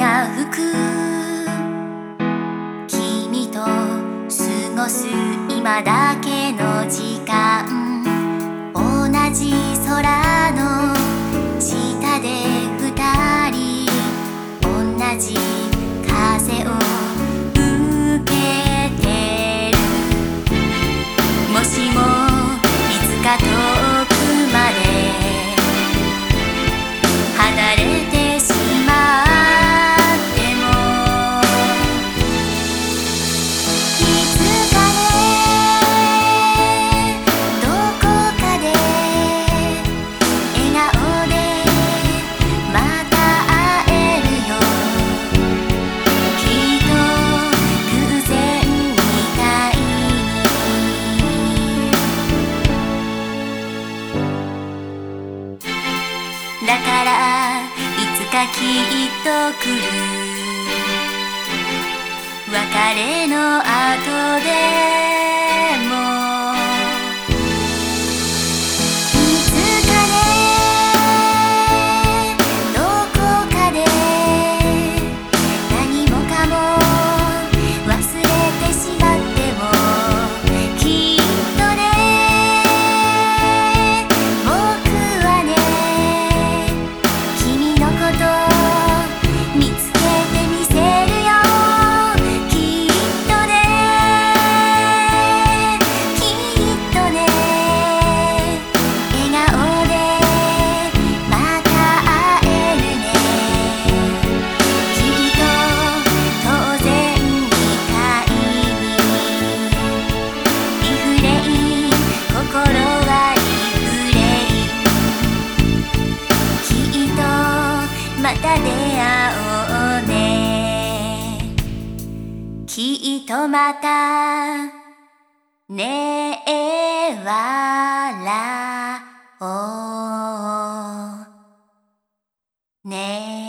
が吹く君と過ごす今だけの時間、同じ空の下で二人同じ風を受けてる。もしもいつか遠くまで離れてしまっても、いつかねどこかで笑顔でまた会えるよ。きっと偶然みたいに。だからいつかきっと来る別れの後でも、いつかねどこかで何もかも忘れてしまっても、きっとね僕はね君のこと見つけてみせるよ。きっとねきっとね笑顔でまた会えるね。きっと当然みたいにリフレイ、心はリフレイ、きっとまた出会おうね。きっとまたねえ笑おうね。